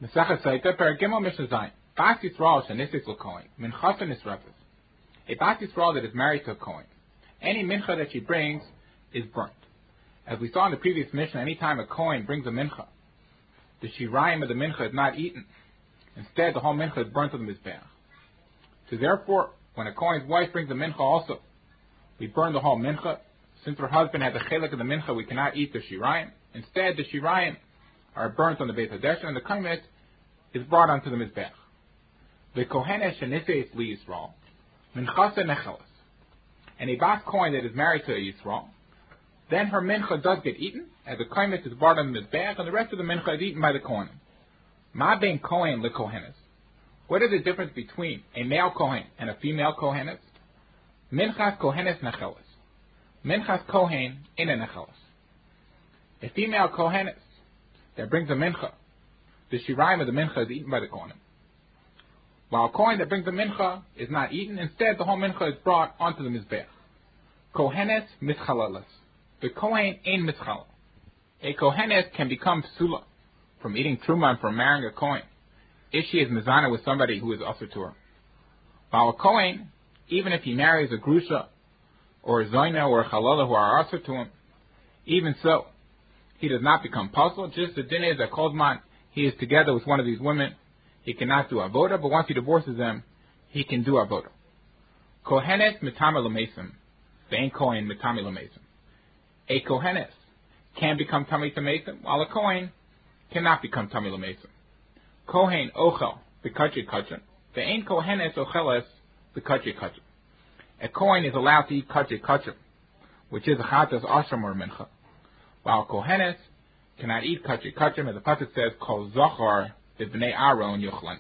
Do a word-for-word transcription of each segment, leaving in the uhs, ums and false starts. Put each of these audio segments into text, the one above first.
Mesachas Saita Peragimel Mishnah Zayin. Bas Yisrael Shenisis L'Kohen Minchas Nisrafes. A Bas Yisrael that is married to a Kohen, any mincha that she brings is burnt. As we saw in the previous Mishnah, any time a Kohen brings a mincha, the shirayim of the mincha is not eaten. Instead, the whole mincha is burnt on the mizbeach. So therefore, when a Kohen's wife brings a mincha also, we burn the whole mincha. Since her husband had the chelik of the mincha, we cannot eat the shirayim. Instead, the shirayim are burnt on the Beit HaDeshen, and the kaimet is brought onto the mizbeach. The kohenes sheniseis li Yisrael minchasa nechelas. And a bas kohen that is married to a Yisrael, then her mincha does get eaten, and the kaimet is brought on the mizbeach, and the rest of the mincha is eaten by the kohen. Ma ben kohen le kohenes. What is the difference between a male kohen and a female kohenes? Minchas kohenes nechelas. Minchas kohen in a nechelas. A female kohenes that brings a mincha, the shirayim of the mincha is eaten by the kohen. While a kohen that brings the mincha is not eaten, instead the whole mincha is brought onto the mizbeach. Kohenes mischalalas. The kohen ain't mischal. A kohenes can become psula from eating truma and from marrying a kohen if she is mizana with somebody who is usher to her. While a kohen, even if he marries a grusha or a zoina or a chalala who are usher to him, even so, he does not become puzzled. Just the din is that Kozman, he is together with one of these women, he cannot do avoda, but once he divorces them, he can do avoda. Kohenes mitame l'mesim, ve'en kohen mitame l'mesim. A kohenes can become tummy l'mesim, while a kohen cannot become tummy l'mesim. Kohen ochel b'kachri kachrim, ve'en kohenes ocheles b'kachri kachrim. A kohen is allowed to eat kachri kachrim, which is a chatas ashram or mincha, while kohenes cannot eat kachri kachrim, as the pasuk says, kol zachar b'bnei Aaron yochlenu.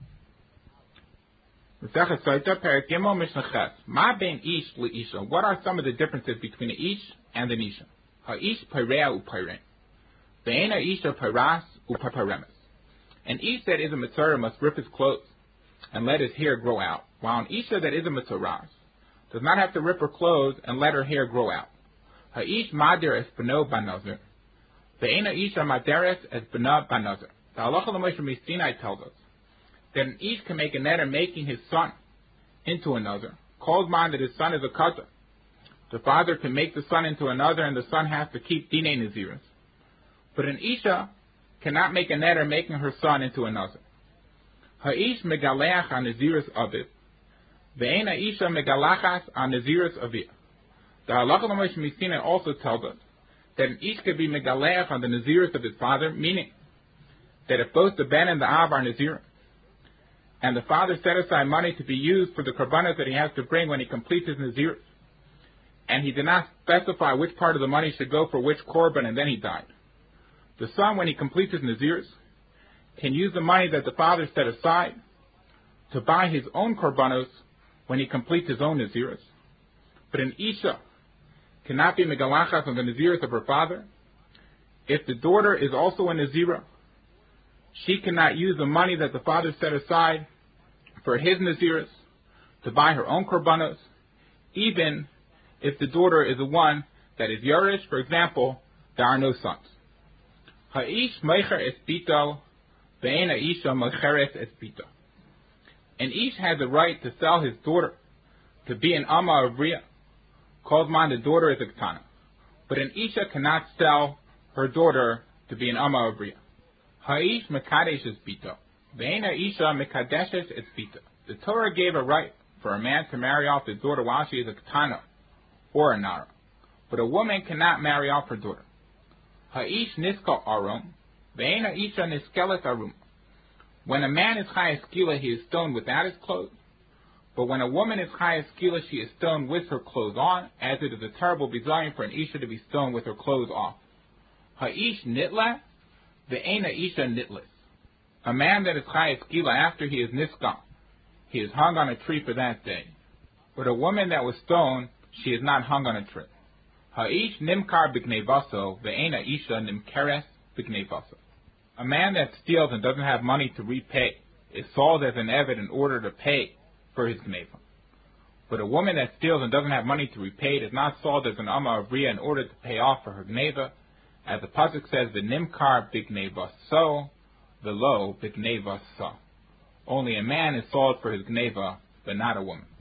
Mesachas Saita Perek Gimel Mishnah Ches. Ma ben ish leisha. What are some of the differences between the ish and the nisha? Ha-ish peirea u-peirein. Ve'en ha-isha peiras u-paparemes. An ish that is a mitzvah must rip his clothes and let his hair grow out, while an isha that is a mitzvah does not have to rip her clothes and let her hair grow out. Ha-ish madir es beno banazir. Ve'en ha-isha maderes es beno banazir. The halacha l'Moshe Sinai tells us that an ish can make a neder making his son into another. Calls mind that his son is a kata. The father can make the son into another, and the son has to keep dinei naziris. But an isha cannot make a neder making her son into another. Ha-ish megaleach on naziris aviv. Ve'en ha-isha megalachas on naziris avih. The halacha l'Moshe Sinai also tells us that an ish could be megaleach on the naziris of his father, meaning that if both the ben and the av are nazir, and the father set aside money to be used for the karbanos that he has to bring when he completes his nazir, and he did not specify which part of the money should go for which korban, and then he died, the son, when he completes his nazirs, can use the money that the father set aside to buy his own korbanos when he completes his own nazirs. But an isha cannot be megalachas on the nazirs of her father. If the daughter is also a nazira, she cannot use the money that the father set aside for his naziris to buy her own korbanos, even if the daughter is the one that is yorish. For example, there are no sons. Ha'ish meicher es bito, ve'en ha'isha meicheres es bito. An ish has the right to sell his daughter to be an amma of Riyah. Called mine the daughter is a ketana. But an isha cannot sell her daughter to be an amma of Riyah. Ha'ish mekadesh es bito. Ve'en ha'isha mekadeshes es bito. The Torah gave a right for a man to marry off his daughter while she is a ketana or a nara. But a woman cannot marry off her daughter. Ha'ish niska arum. Ve'en ha'isha niskelet arum. When a man is chayes skila, he is stoned without his clothes. But when a woman is chayes skila, she is stoned with her clothes on, as it is a terrible bizayin for an isha to be stoned with her clothes off. Ha'ish nitla. Ve'en ha'isha nitlis. A man that is chayes skila after he is niska, he is hung on a tree for that day. But a woman that was stoned, she is not hung on a tree. Ha'ish nimkar b'gnei vaso, ve'en ha'isha nimkeres b'gnei vaso. A man that steals and doesn't have money to repay is sold as an eved in order to pay for his gneva. But a woman that steals and doesn't have money to repay is not sold as an amma of Riyah in order to pay off for her gneva. As the pasuk says, the nimkar b'gnei vaso, velo b'gneva sa. Only a man is sold for his gneva, but not a woman.